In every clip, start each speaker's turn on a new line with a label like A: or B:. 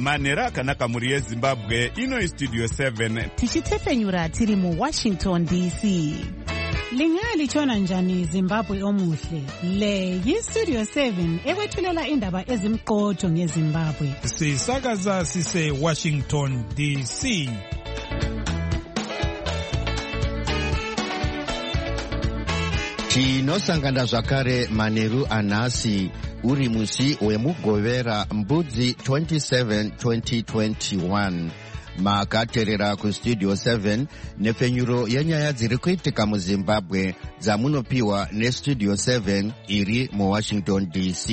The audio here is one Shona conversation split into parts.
A: manhero akanaka mhuri yezimbabwe. Ino istudio 7
B: tichitefenyura tiri muWashington DC.
C: Lingalitshona njani Zimbabwe omuhle? Le yistudio 7 ekwethulela indaba ezimqotho ngeZimbabwe.
D: Sisakaza sise Washington DC.
E: Tinosangana zvakare manheru anhasi uri musi wemugovera mbudzi 27 2021. Makaterera kustudio 7 nefenyuro yenyaya dziri kuitika muZimbabwe dzamunopiwa nestudio 7 iri muWashington DC.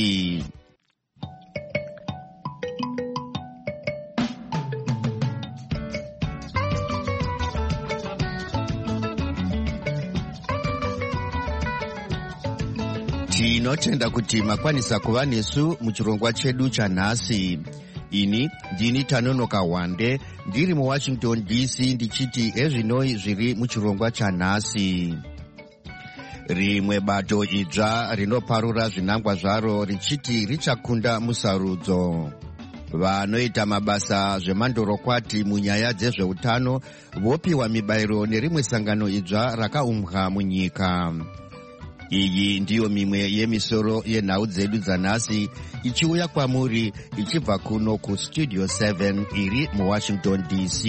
E: Tinotenda kuti makwanisa kuva nesu muchirongwa chedu chanhasi. Ini ndini Tanonoka Wande ndiri muWashington DC ndichiti ezvinoi zviri muchirongwa chanhasi. Rimwe bato idzva rinoparura zvinangwa zvaro richiti richakunda musarudzo. Vanoita mabasa zvemandorokwati munyaya dzezveutano vopiwa mibayiro nerimwe sangano idzva rakaumbwa munyika. Iyi ndiyo mimwe yemisoro yenhau dzedu dzanhasi ichiuya kwamuri ichibva kuno kustudio 7 iri muWashington DC.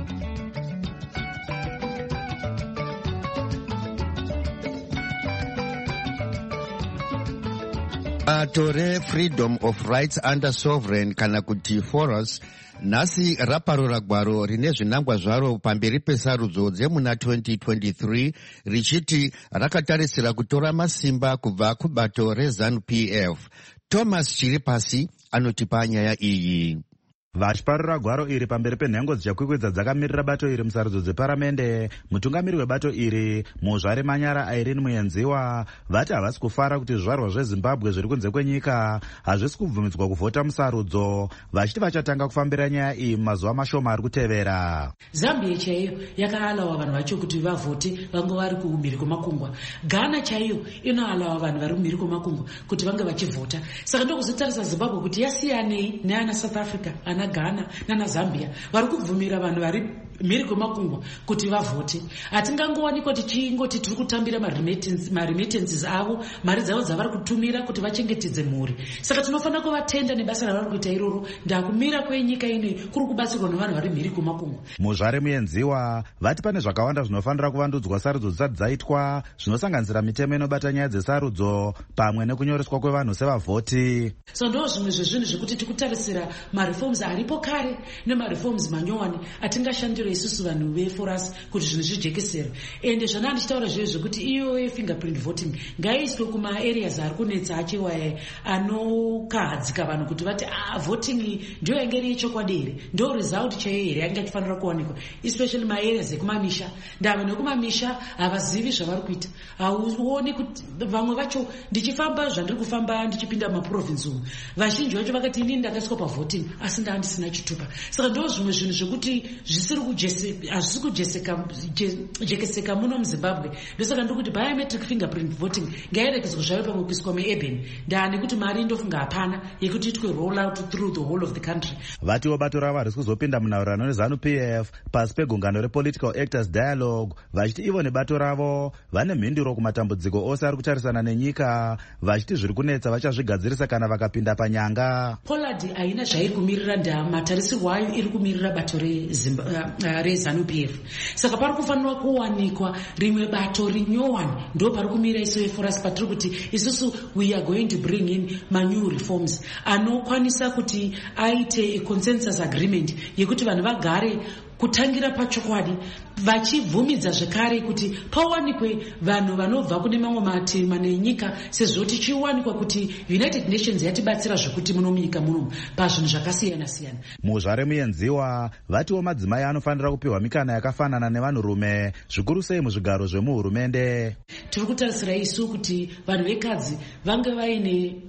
E: Bato reFreedom of Rights Under Sovereign kana kuti FOROS nhasi raparura gwaro rine zvinangwa zvaro pamberi pesarudzo dzemuna 2023 richiti rakatarisira kutora masimba kubva kubato reZANU-PF. Thomas Chiripasi anotipa nyaya iyi.
F: Vachiparura gwaro iri pamberi penhengo dzichakwikwidza dzakamirira bato iri musarudzo dzeparamende, mutungamiri webato iri Muzvare Manyara Irene Muyenziwa vati havasi kufara kuti zvizvarwa zveZimbabwe zviri kunze kwenyika hazvisi kubvumidzwa kuvhota musarudzo, vachiti vachatanga kufambira nyaya iyi mumazuva mashoma ari kutevera.
G: Zambia chaiyo yakaalawa vanhu vacho kuti vavhote vange vari kumhiri kwemakungwa. Ghana chaiyo inoalawa vanhu vari kumhiri kwemakungwa kuti vange vachivhota. Saka ndokuzotarisa Zimbabwe kuti yasiyanei neana South Africa, ana Ghana nana Zambia vari kubvumira vanhu vari mhiri kwemakungwa kuti vavhote. Hatingangowanikwa tichingoti tiri kutambira maremittances avo, mari dzavo dzavari kutumira kuti vachengetedze mhuri. Saka tinofanira kuvatenda nebasa ravari kuita iroro. Ndakumira kwenyika ine kuri kubatsirwa nevanhu vari mhiri kwemakungwa.
F: Muzvare Muyenziwa vati pane zvakawanda zvinofanira kuvandudzwa sarudzo dzisati dzaitwa, zvinosanganisira mitemo inobata nyaya dzesarudzo pamwe nekunyoreswa kwevanhu sevavhoti.
G: So ndo zvimwe zvezvinhu zvekuti tikutarisira mareforms aripo kare nemareforms manyowani atingashandira isusu vanhu veFOROS kuti zvinhu zvijekesere. Ende zvana ndichitaura zvezvo zvekuti iyo fingerprint voting ngaiiswe kuma-areas ari kunetsa achiwa anokahadzika vanhu kuti vati voting ndiyo yange iri yechokwadi here, ndo result chaiyo here yange ichifanira kuwanikwa, especially ma-areas ekumamisha. Ndava nekumamisha havazivi zvavari kuita. Hauoni kuti vamwe vacho ndichifamba zvandiri kufamba ndichipinda mumaprovince umu, vazhinji vacho vakati inini ndakaiswa pavoting asi ndandisina chitupa. Saka ndo zvimwe zvinhu zvekuti hazvisi kujekeseka muno muZimbabwe. Ndosaka ndikuti biometric fingerprint voting ngairekedzwe zvave pamwe kuiswa muurban. Ndani kuti mari ndofunga hapana yekuti itwe roll out through the whole of the country.
F: Vatiwo bato ravo vari kuzopinda munhaurirano neZANU-PF pasi pegungano rePolitical Actors Dialogue, vachiti ivo nebato ravo vane mhinduro kumatambudziko ose ari kutarisana nenyika, vachiti zviri kunetsa vachazvigadzirisa kana vakapinda panyanga.
G: Pollard haina zvairi kumirira, matarisirwo ayo iri kumirira bato reZANU-PF. Saka pari kufanirwa kuwanikwa rimwe bato rinyowani, ndo pari kumira isu veFOROS patiri kuti isusu we are going to bring in new reforms anokwanisa kuti aite consensus agreement yekuti vanhu vagare kutangira pachokwadi, vachibvumidza zvekare kuti pawanikwe vanhu vanobva kune mamwe mativi nenyika, sezvo tichiwanikwa kuti United Nations yatibatsira zvekuti muno munyika muno pazvinhu zvakasiyana siyana.
F: Muzvare Muyenziwa vatiwo madzimai anofanira kupiwa mikana yakafanana nevanhurume, zvikuru sei muzvigaro zvemuhurumende.
G: Tiri kutarisira isu kuti vanhu vekadzi vange vaine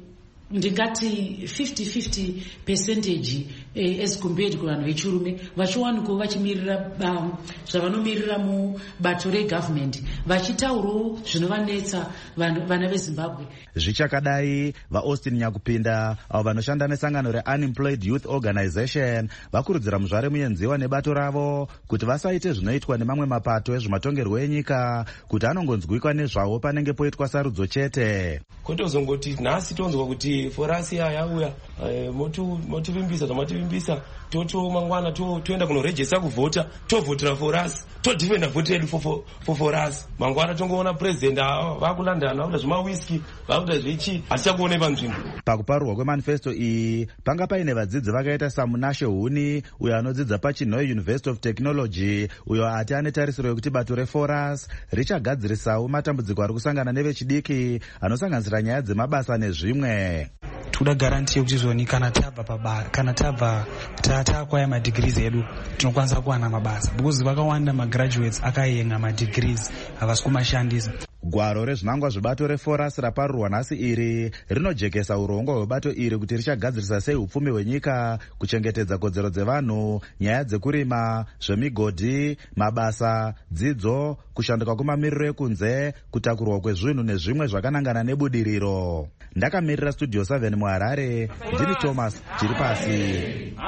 G: ndingati 50-50% as compared kuvanhu vechirume vachiwanikwa vachimirira zvavanomirira mubato regovernment vachitaurawo zvinovanetsa vana vezimbabwe.
F: Zvichakadai, vaAustin Nyakupinda avo vanoshanda nesangano reUnemployed Youth Organization vakurudzira muzvare muyenziwa nebato ravo kuti vasaite zvinoitwa nemamwe mapato ezvematongerwo enyika kuti anongonzwikwa nezvavo panenge poitwa sarudzo chete.
H: Kutozongoti nhasi tonzwa kuti forasi yauya motivimbisa zvamativimbisa toto mangwana toenda kunorejesta kuvhota tovhotera forasi todhifenda vhoti yedu forasi mangwana tongoona president vakulandana vakuda zvemawiski vakuda zvichi hatichakuonei panzvimbo.
F: Pakuparurwa kwemanifesto iyi panga paine vadzidzi vakaita samunashe huni uyo anodzidza pachinhoi University of Technology uyo ati ane tarisiro yekuti bato reforasi richagadzirisawo matambudziko ari kusangana nevechidiki anosanganisira nyaya dzemabasa nezvimwe.
I: Toda garanti yekuti zvoni kana tabva takwaya madegrees edu tinokwanisa kuwana mabasa because vakawanda magraduates akayenga madegrees havasi kumashandisa.
F: Gwaro rezvinangwa zvebato reforasi raparurwa nhasi iri rinojekesa urongwa hwebato iri kuti richagadzirisa sei upfumi hwenyika, kuchengetedza kodzero dzevanhu, nyaya dzekurima, zvemigodhi, mabasa, dzidzo, kushanduka kwemamiriro ekunze, kutakurwa kwezvinhu nezvimwe zvakanangana nebudiriro. Ndakamirira Studio 7 muHarare, ndini Thomas Chiripasi.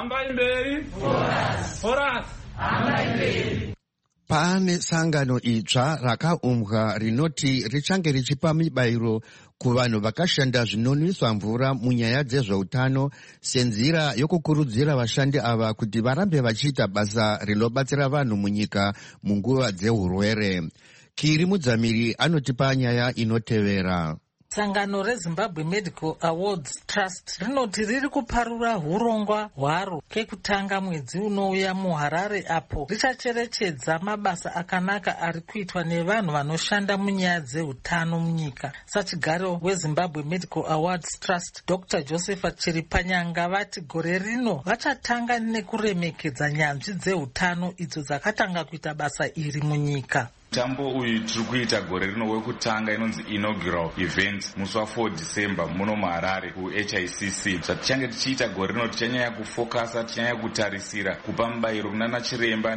E: Pane sangano itsva rakaumbwa rinoti richange richipa mibairo kuvanhu vakashanda zvinonwisa mvura munyaya dzezveutano senzira yokukurudzira vashandi ava kuti varambe vachiita basa rinobatsira vanhu munyika munguva dzeurwere. Kiri Mudzamiri anotipa nyaya inotevera.
J: Sangano reZimbabwe Medical Awards Trust rinoti riri kuparura hurongwa hwaro kekutanga mwedzi unouya muHarare apo richacherechedza mabasa akanaka ari kuitwa nevanhu vanoshanda munyaya dzeutano munyika. Sachigaro weZimbabwe Medical Awards Trust Dr. Joseph Chiripanyanga vati gore rino vachatanga nekuremekedza nyanzvi dzeutano idzo dzakatanga kuita basa iri munyika.
K: Mutambo uyu tiri kuita gore rino wekutanga inonzi inaugural event musi wa4 December muno muHarare kuHICC. Zvatichange tichiita gore rino tichanyanya kufokasa, tichanyanya kutarisira kupa mubayiro kunana chiremba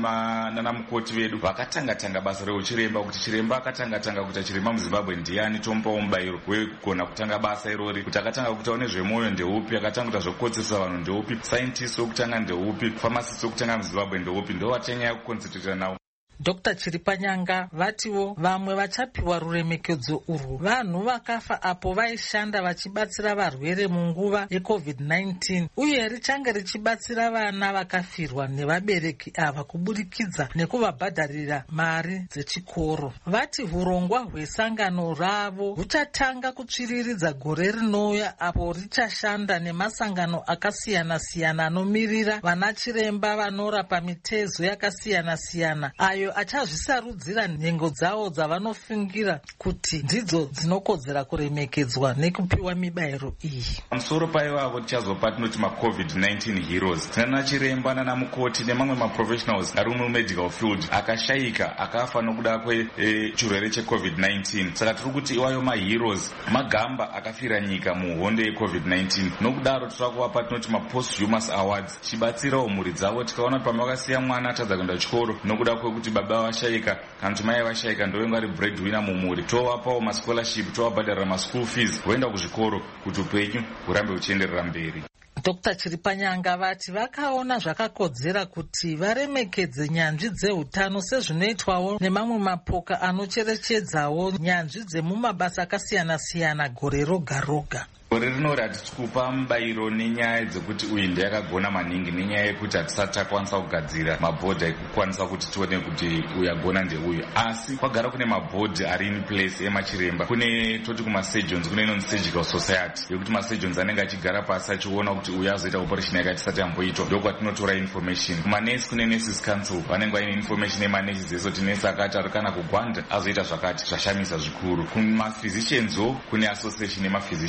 K: nana mukoti vedu vakatanga basa reuchiremba, kuti chiremba akatanga kuita chiremba muZimbabwe ndiani, tomupawo mubayiro wekugona kutanga basa irori, kuti akatanga kutaura nezvemwoyo ndeupi, akatanga kuita zvokukodzesa vanhu ndeupi, scientist wekutanga ndeupi, pharmacist wekutanga muZimbabwe ndeupi, ndo vatichanyanya kukonsentrata nawo.
J: Dr. Chiripanyanga vatiwo vamwe vachapiwa ruremekedzo urwu vanhu vakafa apo vaishanda vachibatsira varwere munguva yeCovid-19 uye richange richibatsira vana vakafirwa nevabereki ava kuburikidza nekuvabhadharira mari dzechikoro. Vati hurongwa hwesangano ravo huchatanga kutsviriridza gore rinouya apo richashanda nemasangano akasiyana-siyana anomirira vana chiremba vanorapa mitezo yakasiyana-siyana ayo achazvisarudzira nhengo dzavo dzavanofungira kuti ndidzo dzinokodzera kuremekedzwa nekupiwa mibayiro iyi.
K: Pamusoro paivavo tichazopa tinoti maCovid-19 heroes. Tinana chiremba nana mukoti nemamwe maprofessionals ari mumedical field akashayika akafa nokuda kwechirwere cheCovid-19. Saka tiri kuti iwayo maheroes magamba akafira nyika muhondo yeCovid-19. Nokudaro tiri kuvapa tinoti maposthumous awards chibatsirawo mhuri dzavo. Tikaona kuti pamwe vakasiya mwana atadza kuenda kuchikoro nokuda kwekuti baba vashayika kana kuti mai vashayika ndovenga ari breadwinner mumhuri, tovapawo mascholarship, tovabhadharira maschool fees voenda kuzvikoro kuti upenyu hurambe huchienderera mberi.
J: Dr. Chiripanyanga vati vakaona zvakakodzera kuti varemekedze nyanzvi dzeutano sezvinoitwawo nemamwe mapoka anocherechedzawo nyanzvi dzemumabasa akasiyana-siyana gore roga-roga.
K: Gore rino ratiri kupa mubayiro nenyaya dzekuti uyu ndeyakagona maningi, nenyaya yekuti hatisati takwanisa kugadzira mabhodhi ekukwanisa kuti tione kuti uyu agona ndeuyu, asi kwagara kune mabhodhi ari in place emachiremba. Kune toti kumasurgeons kune inonzi surgical society yekuti masurgeons anenge achigara pasi achiona kuti uyu azoita operation yakati isati yamboitwa, ndokwatinotora information. Kumanesi kune nurses council vanenge vaine information emanesi eso kuti nesi akati ari kana kugwanda azoita zvakati, zvashamisa zvikuru. Kumaphysicians kune association emaphysicians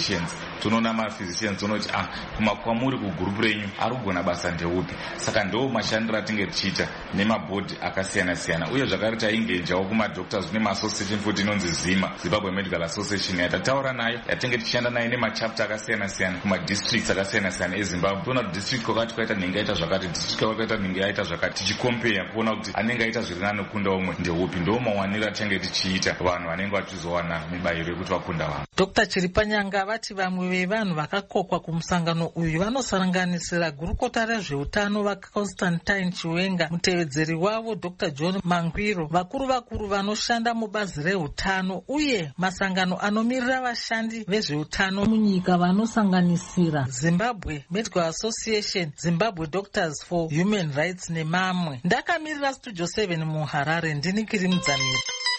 K: tonoona maphysicians tonoti kwamuri kugurupu renyu ari kugona basa ndeupi. Saka ndo mashandiro atinge tichiita nemabhodhi akasiyana-siyana, uye zvakare taingejawo kumadoctors nemassociation futi inonzi ZIMA, Zimbabwe Medical Association, yatataura nayo, yatinge tichishanda nayo nemachapter akasiyana-siyana kumadistricts akasiyana-siyana eZimbabwe. Toona kuti district kwakati kwaita nenge yaita zvakati, district kwakaita nenge yaita zvakati, tichikompera kuona kuti anenge aita zviri nani kukunda umwe ndeupi. Ndo mawaniro atinge tichiita vanhu vanenge vachizowana mibayiro yekuti vakunda vanhu.
J: Dr. Chiripanyanga vati vamwe vevanhu vakakokwa kumusangano uyu vanosanganisira gurukota rezveutano vaConstantine Chiwenga, mutevedzeri wavo Dr. John Mangwiro, vakuru vanoshanda mubazi reutano uye masangano anomirira vashandi vezveutano munyika vanosanganisira Zimbabwe Medical Association, Zimbabwe Doctors for Human Rights nemamwe. Ndakamirira Studio 7 muHarare, ndini Kiri Mudzamiri.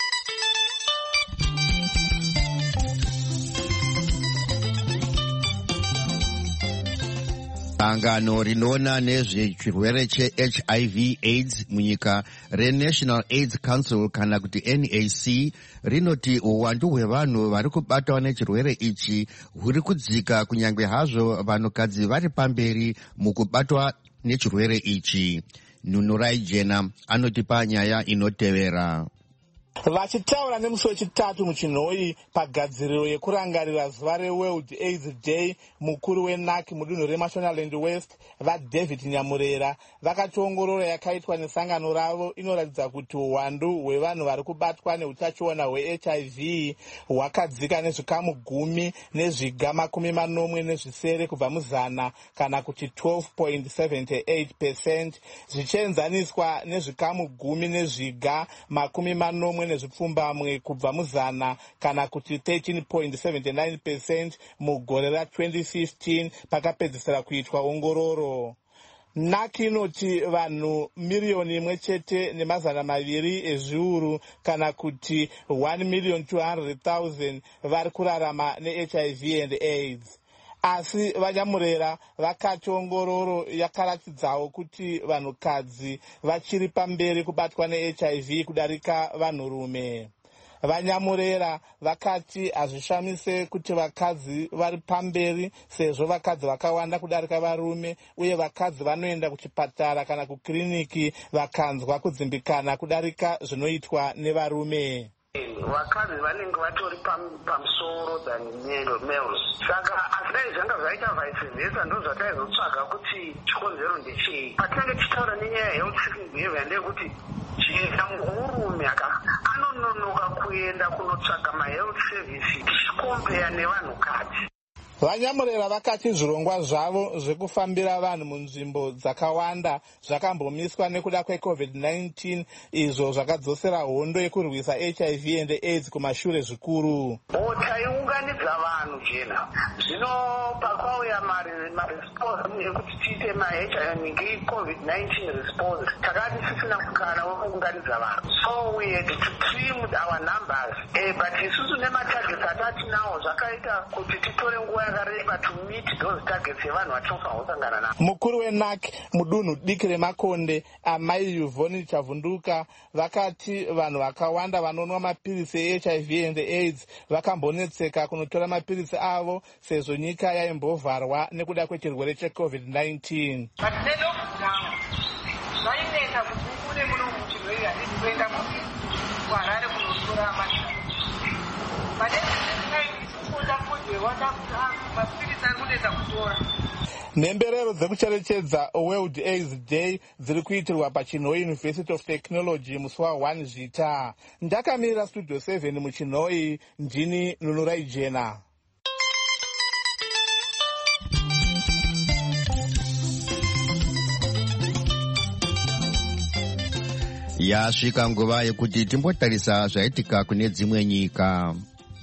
E: Sangano rinoona nezvechirwere cheHIV AIDS munyika reNational AIDS Council kana kuti NAC rinoti uwandu hwevanhu vari kubatwa nechirwere ichi huri kudzika, kunyange hazvo vanhukadzi vari pamberi mukubatwa nechirwere ichi. Nunurai Jena anotipa nyaya inotevera.
L: Vachitaura nemusi wechitatu muchinhoi pagadziriro yekurangarira zuva reWorld AIDS Day, mukuru weNAC mudunhu reMashonaland West vaDavid Nyamurera vakati ongororo yakaitwa nesangano ravo inoratidza kuti uwandu hwevanhu vari kubatwa neutachiona hweHIV hwakadzika nezvikamu 10 nezviga 80 kubva muzana, kana kuti 12.78%, zvichienzaniswa nezvikamu 10 nezviga 80 nezvipfumbamwe kubva muzana, kana kuti 13.79% mugore ra2015 pakapedzisira kuitwa ongororo. NAC inoti vanhu 1,200,000 ezviuru kana kuti 1,200,000 vari kurarama neHIV and AIDS. Asi Vanyamurera vakati ongororo yakaratidzawo kuti vanhukadzi vachiri pamberi kubatwa neHIV kudarika vanhurume. Vanyamurera vakati hazvishamise kuti vakadzi vari pamberi sezvo vakadzi vakawanda kudarika varume, uye vakadzi vanoenda kuchipatara kana kukiriniki vakanzwa kudzimbikana kudarika zvinoitwa nevarume.
M: Vakadzi vanenge vatori pamusoro than males. Saka asi zvanga zvaita vice versa ndo zvataizotsvaga kuti chikonzero ndechei. Patinenge tichitaura nenyaya yehealth seeking behavior ndeyekuti murume anononoka kuenda kunotsvaga mahealth service tichikompeya nevanhukadzi.
L: Vanyamurera vakati zvirongwa zvavo zvekufambira vanhu munzvimbo dzakawanda zvakambomiswa nekuda kweCovid-19, izvo zvakadzosera hondo yekurwisa HIV and AIDS kumashure zvikuru.
M: Taiunganidza vanhu Jena, zvino pakwauya maresponse ekuti tiite COVID-19 response, takati tisina kukana wekuunganidza vanhu. So we had to trim our numbers, but isusu nematargets atatinawo zvakaita kuti titore nguva yakareba to meet those targets yevanhu vatinofanira kusangana navo.
L: Mukuru weNAC mudunhu diki reMakonde, Amai Yvonne Chavunduka, vakati vanhu vakawanda vanonwa mapirisi eHIV and AIDS vakambonetseka kunotora mapirisi avo sezvo nyika yaimbovharwa nekuda kwechirwere cheCovid-19.
M: Zvainetsa kuti kune muno muchirwere hatisi kuenda kuHarare kunotora mapirisi.
L: Mhemberero dzekucherechedza World AIDS Day dziri kuitirwa paChinhoi University of Technology musi wa1 Zvita. Ndakamirira Studio 7 muChinhoi, ndini Nunurai Jena.
E: Yasvika nguva yekuti timbotarisa zvaitika kune dzimwe nyika.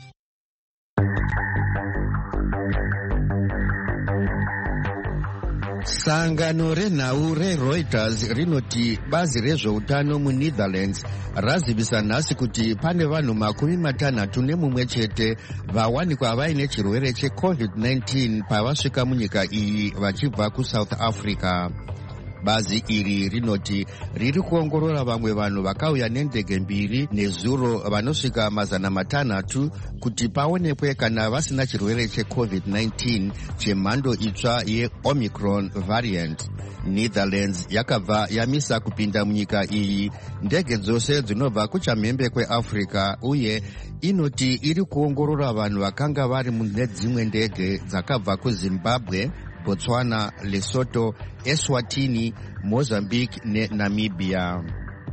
E: Sangano renhau reReuters rinoti bazi rezveutano muNetherlands razivisa nhasi kuti pane vanhu 61 chete vawanikwa vaine chirwere cheCovid-19 pavasvika munyika iyi vachibva kuSouth Africa. Bazi iri rinoti riri kuongorora vamwe vanhu vakauya nendege mbiri nezuro vanosvika 500 kuti paonekwe kana vasina chirwere cheCovid-19 chemhando itsva yeOmicron variant. Netherlands yakabva yamisa kupinda munyika iyi ndege dzose dzinobva kuchamhembe kweAfrica uye inoti iri kuongorora vanhu vakanga vari mune dzimwe ndege dzakabva kuZimbabwe, Botswana, Lesotho, Eswatini, Mozambique neNamibia.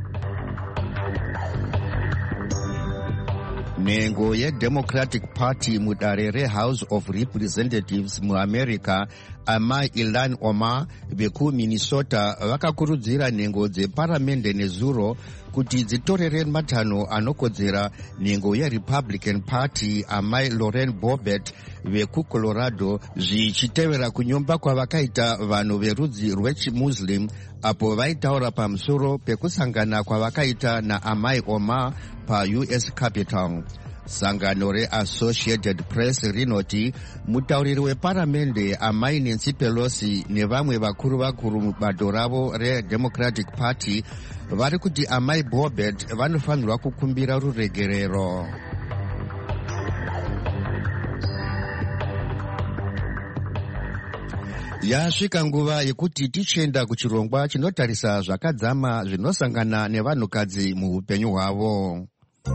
E: Nhengo yeDemocratic Party mudare reHouse of Representatives muAmerica, amai Ilhan Omar vekuMinnesota vakakurudzira nhengo dzeparamende nezuro kuti dzitorere matanho anokodzera nhengo yeRepublican Party amai Lauren Boebert vekuColorado zvichitevera kunyomba kwavakaita vanhu verudzi rwechimuslim apo vaitaura pamusoro pekusangana kwavakaita naamai Omar paUS Capitol. Sangano reAssociated Press rinoti mutauriri weparamende amai Nancy Pelosi nevamwe vakuru mubato ravo reDemocratic Party vari kuti amai Boebert vanofanirwa kukumbira ruregerero. Yasvika nguva yekuti tichenda kuchirongwa chinotarisa zvakadzama zvinosangana nevanhukadzi muupenyu hwavo.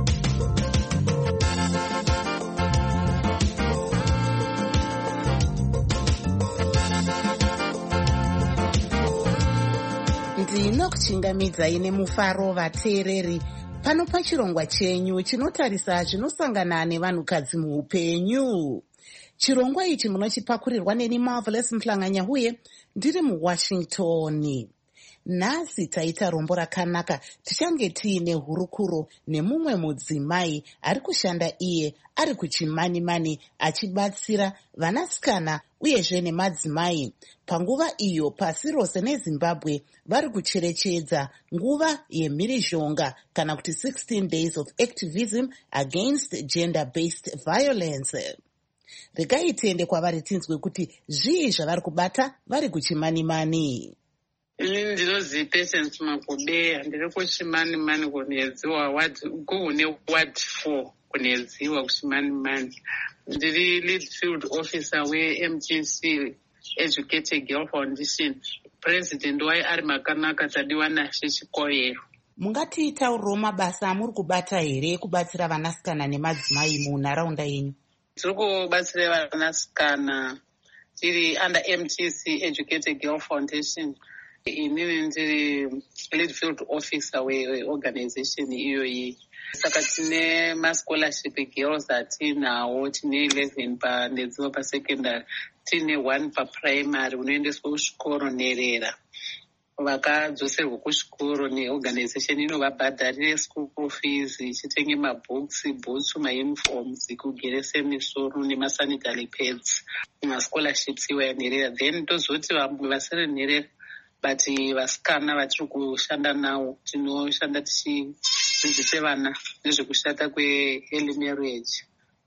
B: Ndinokuchingamidzai nemufaro vateereri pano pachirongwa chenyu chinotarisa zvinosangana nevanhukadzi muupenyu. Chirongwa ichi munochipakurirwa neni Marvelous Mhlanganya uye ndiri muWashington. Nhasi taita rombo rakanaka, tichange tiine hurukuro nemumwe mudzimai ari kushanda iye ari kuchimani-mani achibatsira vanasikana uyezve nemadzimai panguva iyo pasi rose neZimbabwe vari kucherechedza nguva yemhirizhonga kana kuti 16 days of activism against gender-based violence. Regai tiende kwavari tinzwe kuti zvii zvavari kubata vari kuchimani-mani.
N: Inini ndinozi Patience Magobe, ndiri kuchimani-mani kunedziwa kuhune ward 4 kunedziwa kuchimani-mani. Ndiri lead field officer weMTC Educated Girl Foundation. President wai ari Makanaka Tadiwa Nashe Chikoyero.
B: Mungatiitauriro mabasa amuri kubata here kubatsira vanasikana nemadzimai munharaunda yenyu?
N: Tiri kubatsira vanasikana tiri under MTC Educated Girl Foundation. Inini ndiri lead field officer weorganization iyoyi. Saka tine mascholarship girls atinawo, tine 11 panedziwa pasecondary, tine 1 paprimary unoendeswa kuchikoro nerera. Vakadzoserwa kuchikoro neorganization inovabhadharire school fees, ichitenge mabooks, bhutsu, mauniforms, kugerese misoro nemasanitary pads, mascholarships iwaya nerera. Then tozoti vamwe vasiri nerera but vasikana vatiri kushanda navo tinoshanda tichidzidzise vana nezvekushata kwe-early marriage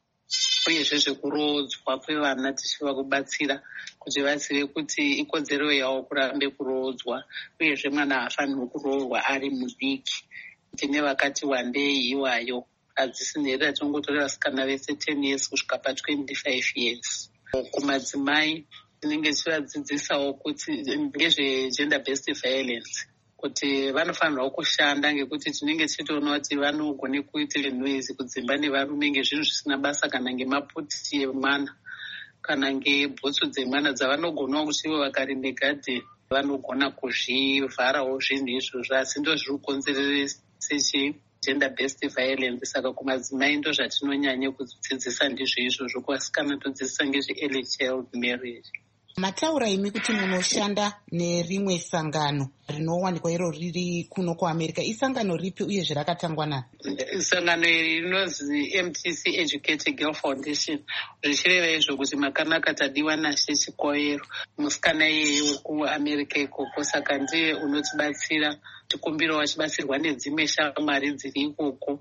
N: uyezve zvekurodzwa kwevana tichiva kubatsira kuti vazive kuti ikodzero yavo kurambe kurodzwa uyezve mwana haafanirwi kuroorwa ari mudiki. Tine vakati wandei iwayo hadzisi nerera tinongotora vasikana vese 10 years kusvika pa25 years. Kumadzimai tinenge tichivadzidzisawo kuti ngezvegender based violence kuti vanofanirwa kushanda ngekuti tinenge tichitoona kuti vanogone kuitire noise kudzimba nevarume ngezvinhu zvisina basa kana ngemaputi emwana kana ngebhutsu dzemwana dzavanogonawo kuti ivo vakarime gadheni vanogona kuzvivharawo zvinhu izvozvo, asi ndo zviri kukonzerese gender based violence. Saka kumadzimai ndo zvatinonyanya kudzidzisa ndizvo izvozvo, kuvasikana todzidzisa ngezve-early child marriage.
B: Mataura imi kuti munoshanda nerimwe sangano rinowanikwa iro riri kuno kuAmerica. Isangano ripi uye zvirakatangwa nani?
N: Sangano iri rinozi MTC Educated Girl Foundation. Zvichireva izvo kuti Makanaka Tadiwa Nashe Chikoyero musikana iyeye wekuAmerica ikoko, saka ndiye unotibatsira. Tikumbira vachibatsirwa nedzimwe shamwari dziri ikoko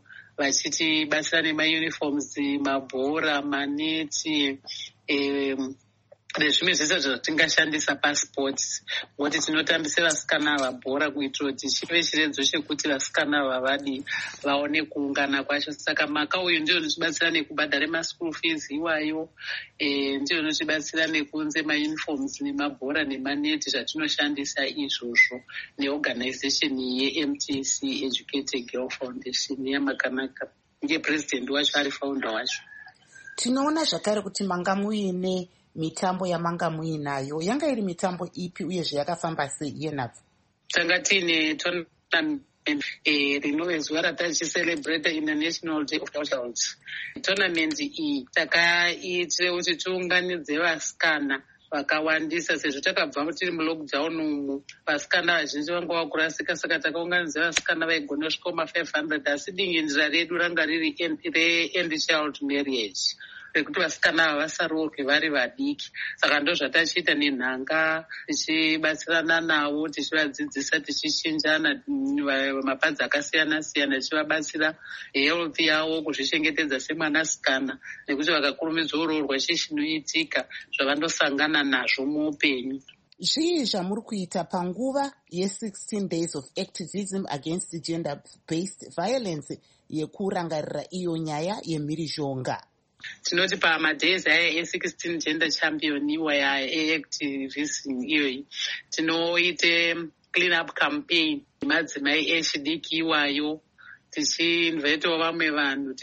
N: vachitibatsira nemauniforms, mabhora, maneti, nezvimwe zvese zvatingashandisa pasports, kuti tinotambisa vasikana ava bhora kuitira kuti chive chiredzo chekuti vasikana ava vaone kuungana kwacho. Saka maka uyu ndio unotibatsira nekubhadhara maschool fees iwayo, ndio unotibatsira nekunze mauniforms nemabhora nemaneti zvatinoshandisa izvozvo, neorganization yeMTC Educated Girl Foundation yamakanaka. Ndiye president wacho ari founder wacho.
B: Tinoona zvakare kuti manga muine mitambo yamanga muinayo, yanga iri mitambo ipi uyezve yakafamba sei iyenabvo?
N: Tanga tiine tournament rinove zuva ratachicelebrate International Day of the Child. Tournament iyi takaitire kuti tiunganidze vasikana vakawandisa, sezvo takabva tiri mulockdown umu vasikana vazhinji vanga vakurasika, saka takaunganidza vasikana vaigona kusvika 500, asi dingindira redu ranga riri re-end child marriage, rekuti vasikana ava vasaroorwe vari vadiki. Saka ndo zvatachiita nenhanga, tichibatsirana navo, tichivadzidzisa, tichichinjana mapadzi akasiyana siyana, tichivabatsira health yavo, kuzvichengetedza semwanasikana, nekuti vakakurumidza uroorwa chii chinoitika, zvavandosangana nazvo muupenyu.
B: Zvii zvamuri kuita panguva ye16 days of activism against gender-based violence yekurangarira iyo nyaya yemhirizhonga?
N: Tinoti pamadhays aya e16 gender champion iwaya eactivism iyoyi, tinoite clean up campaign madzimai echidiki iwayo, tichiinvitawo vamwe vanhu,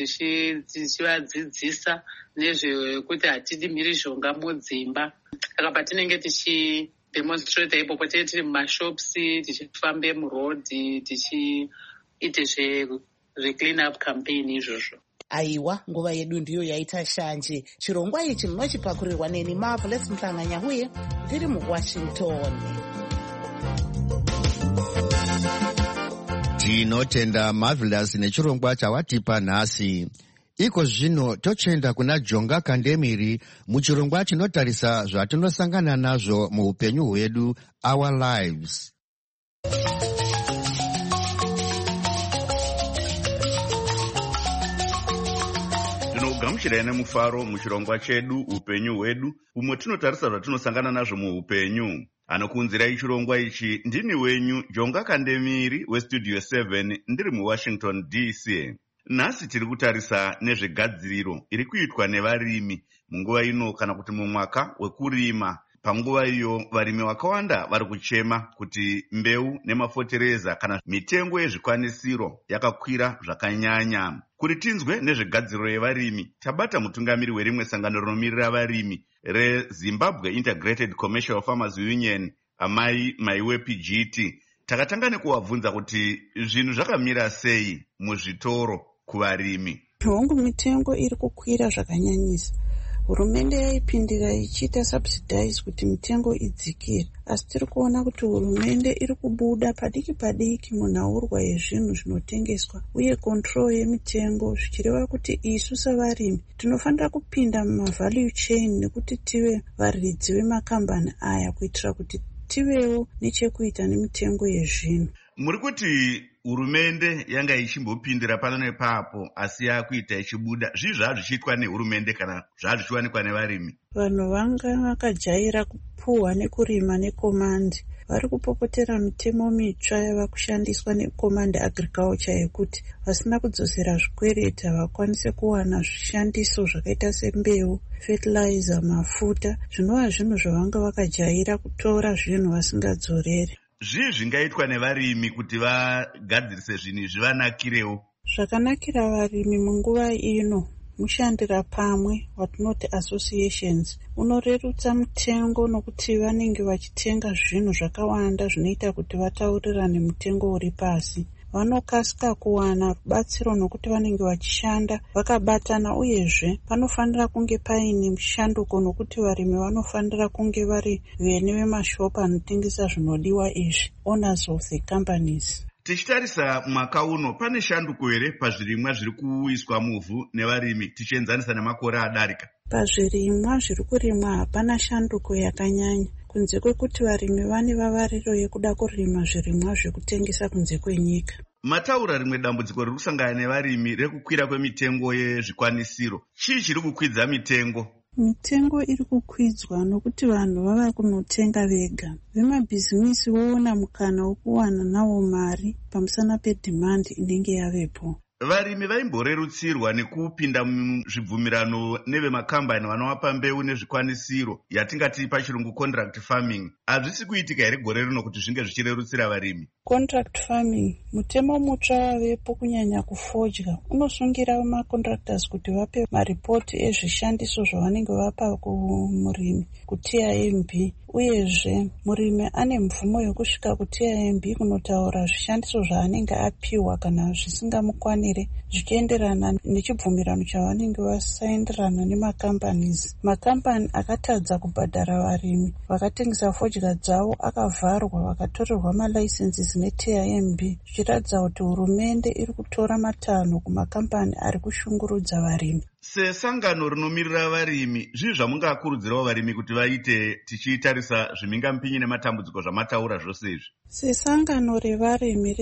N: tichivadzidzisa nezvekuti hatidi mhirizhonga mudzimba. Saka patinenge tichidemonstrate ipopo tinenge tiri mumashops, tichifambe murodhi, tichiite zve-clean up campaign izvozvo.
B: Aiwa, nguva yedu ndiyo yaita shanje. Chirongwa ichi munochipakurirwa neni Marvelous Mhlanganya uye ndiri muWashington.
E: Tinotenda Marvelous nechirongwa chawatipa nhasi. Iko zvino tochenda kuna Jonga Kandemiri muchirongwa chinotarisa zvatinosangana nazvo muupenyu hwedu, Our Lives.
A: Gamuchirai nemufaro muchirongwa chedu upenyu hwedu, umwe tinotarisa zvatinosangana nazvo muupenyu. Anokunzirai chirongwa ichi ndini wenyu Jonga Kandemiri westudio 7 ndiri muWashington DC. Nhasi tiri kutarisa nezvegadziriro iri kuitwa nevarimi munguva ino kana kuti mumwaka wekurima. Panguva iyo varimi vakawanda vari kuchema kuti mbeu nemafotereza kana mitengo yezvikwanisiro yakakwira zvakanyanya. Kuti tinzwe nezvegadziriro yevarimi, tabata mutungamiri werimwe sangano rinomirira varimi reZimbabwe Integrated Commercial Farmers Union, amai Maiwe PGT. Takatanga nekuvabvunza kuti zvinhu zvakamira sei muzvitoro kuvarimi.
O: Hongu mitengo iri kukwira zvakanyanyisa. Hurumende yaipindira ichiita subsidize kuti mitengo idzikire, asi tiri kuona kuti hurumende iri kubuda padiki padiki munhaurwa yezvinhu zvinotengeswa uye control yemitengo, zvichireva kuti isu savarimi tinofanira kupinda mumavalue chain nekuti tive varidzi vemakambani aya kuitira kuti tivewo nechekuita nemitengo yezvinhu.
A: Muri kuti hurumende yanga ichimbopindira pano nepapo asi yakuita ichibuda, zvii zvichiitwa nehurumende kana zvichiwanikwa nevarimi?
O: Vanhu vanga vakajaira kupuhwa nekurima nekomandi vari kupopotera mitemo mitsva yava kushandiswa nekomandi agriculture yekuti vasina kudzosera zvikwereti vakwanise kuwana zvishandiso zvakaita sembeu, fertilizer, mafuta, zvinova zvinhu zvavanga vakajaira kutora zvinhu vasingadzorere.
A: Zvii zvingaitwa nevarimi kuti vagadzirise zvinhu zvivanakirewo?
O: Zvakanakira varimi munguva ino mushandira pamwe, watinoti associations, unorerutsa mutengo nokuti vanenge vachitenga zvinhu zvakawanda zvinoita kuti vataurirane mutengo uri pasi. Vanokasika kuwana rubatsiro nokuti vanenge vachishanda vakabatana, uyezve panofanira kunge paine mushanduko nokuti varimi vanofanira kunge vari vene vemashopu anotengesa zvinodiwa izvi, owners of the companies.
A: Tichitarisa mwaka uno pane shanduko here pazvirimwa zviri kuiswa muvhu nevarimi tichienzanisa nemakore adarika?
O: Pazvirimwa zviri kurimwa hapana shanduko yakanyanya, kunze kwekuti varimi vane vavariro yekuda kurima zvirimwa zvekutengesa kunze kwenyika.
A: Mataura rimwe dambudziko riri kusangana nevarimi rekukwira kwemitengo yezvikwanisiro. Chii chiri kukwidza mitengo?
O: Mitengo iri kukwidzwa nokuti vanhu vava kunotenga vega. Vemabhizimisi voona mukana wokuwana nawo mari pamusana pedhimandi inenge yavepo.
A: Varimi vaimborerutsirwa nekupinda muzvibvumirano nevemakambani vanovapa mbeu nezvikwanisiro yatingati pachirungu contract farming. Hazvisi kuitika here gore rino kuti zvinge zvichirerutsira varimi?
O: Contract farming mutemo mutsva wavepo kunyanya kufodya unosungira macontractors kuti vape maripoti ezvishandiso zvavanenge vapa kumurimi kuTIMB. Uyezve murimi ane mvumo yokusvika kuTIMB kunotaura zvishandiso zvaanenge apiwa kana zvisingamukwanire zvichienderana nechibvumirano chavanenge vasaindirana nemakambanizi. Makambani akatadza kubhadhara varimi vakatengesa fodya dzavo akavharwa vakatorerwa malaisensi neTIMB, zvichiratidza kuti hurumende iri kutora matanho kumakambani ari kushungurudza varimi.
A: Sesangano rinomirira varimi, zvii zvamungakurudzirawo varimi kuti vaite tichitarisa zvimhingamupinyi nematambudziko zvamataura zvose izvi?
O: Sesangano revarimi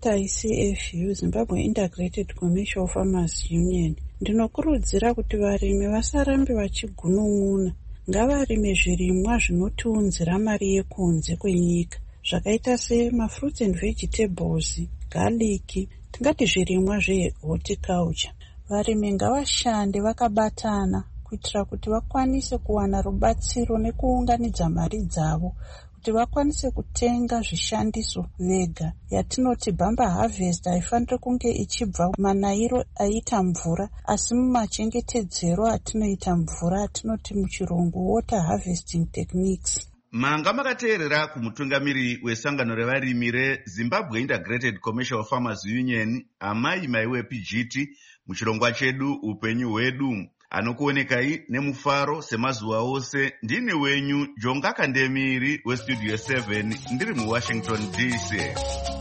O: reZICFU, Zimbabwe Integrated Commercial Farmers Union, ndinokurudzira kuti varimi vasarambe vachigunun'una. Ngavarime zvirimwa zvinotiunzira mari yekunze kwenyika, zvakaita semafruits and vegetables, garlic, tingati zvirimwa zvehorticulture. Varimi ngavashande vakabatana kuitira kuti vakwanise kuwana rubatsiro nekuunganidza mari dzavo kuti vakwanise kutenga zvishandiso vega. Yatinoti bamba harvest haifaniri kunge ichibva manairo aita mvura, asi mumachengetedzero atinoita mvura atinoti muchirungu water harvesting techniques.
A: Manga makateerera kumutungamiri wesangano revarimi reZimbabwe Integrated Commercial Farmers Union, Amai Maiwe PGT, muchirongwa chedu upenyu hwedu. Anokuonekai nemufaro semazuva ose. Ndini wenyu Jonga Kandemiri weStudio 7 ndiri muWashington DC.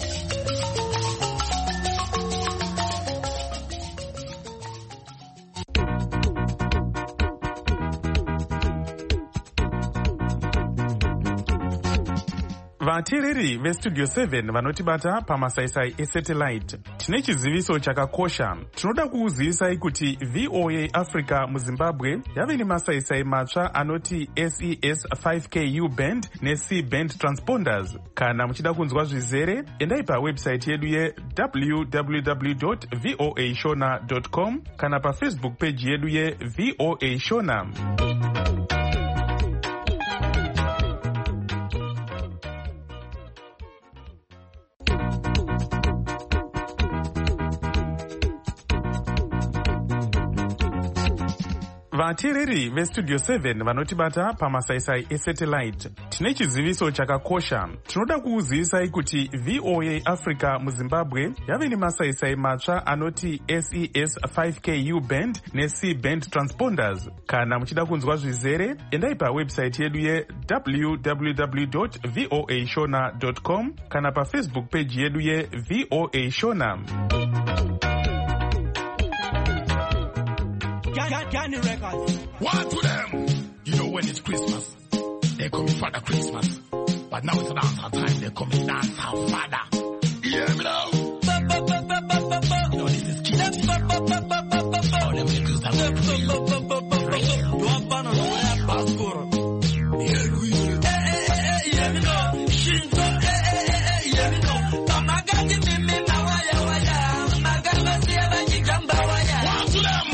P: Vateereri veStudio 7 vanotibata pamasaisai esatellite, tine chiziviso chakakosha. Tinoda kukuzivisai kuti VOA Africa muZimbabwe yave nemasaisai matsva anoti SES 5K U-band neC-band transponders. Kana muchida kunzwa zvizere, endai pawebsite yedu www.voashona.com kana paFacebook page yedu yeVOA Shona. Vateereri veStudio 7 vanotibata pamasaisai esatellite, tine chiziviso chakakosha. Tinoda kukuzivisai kuti VOA Africa muZimbabwe yave nemasaisai matsva anoti SES 5K U-band neC-band transponders. Kana muchida kunzwa zvizere, endai pawebsite yedu www.voashona.com kana paFacebook page yedu yeVOA Shona.
Q: Gani Records. One to them. You know when it's Christmas, they call me Father Christmas. But now it's dancehall time, they call me dancehall Father. Yeah, me now. You know this is Kid. All them niggas that work for you. You want banner on that passport? Yeah, we do. Yeah, me know. Shinzo, yeah, me know. Tamaga give me my waya. Magama siya jigamba waya. One to them.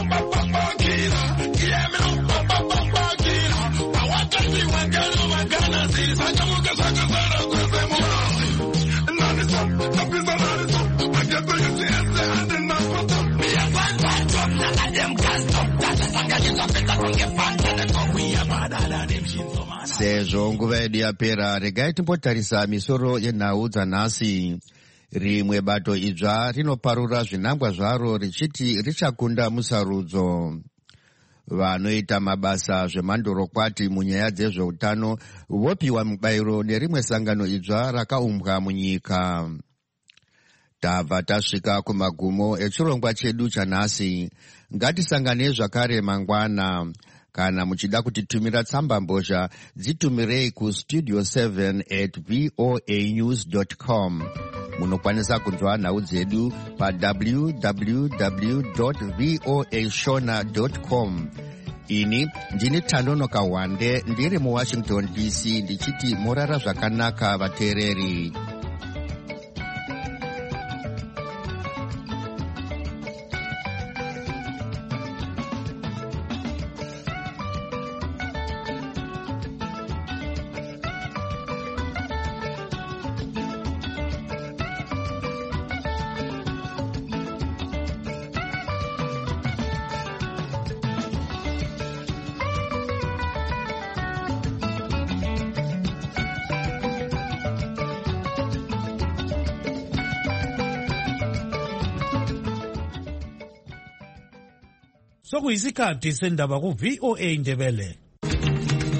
E: Sezvo nguva yedu yapera, regai timbotarisa misoro yenhau dzanhasi. Rimwe bato idzva rinoparura zvinangwa zvaro richiti richakunda musarudzo. Vanoita mabasa zvemandorokwati munyaya dzezveutano vopiwa mubayiro nerimwe sangano idzva rakaumbwa munyika. Tabva tasvika kumagumo echirongwa chedu chanhasi. Ngatisangane zvakare mangwana. Kana muchida kutitumira tsamba mbozha, dzitumirei kustudio7@voanews.com. Munokwanisa kunzwa nhau dzedu pa www.voashona.com. ini ndini Thando Kawande ndiri muWashington DC ndichiti morara zvakanaka vateereri.
D: Sokuyisikhathi sendaba ku VOA Ndebele.